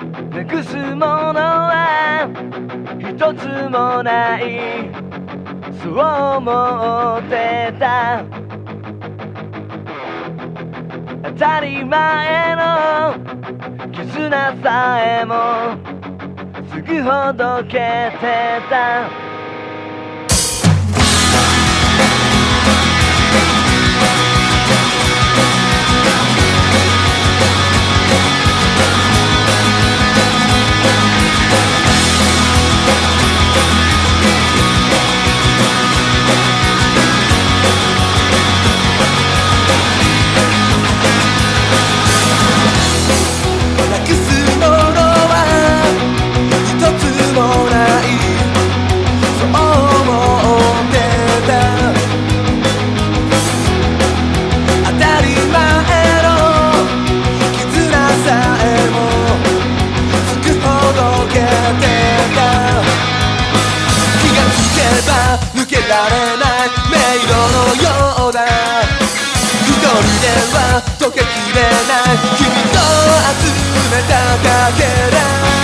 なくすものは一つもない、そう思ってた。当たり前の絆さえもすぐほどけてた。 抜けられない迷路のようだ。一人では溶けきれない君と集めたかけら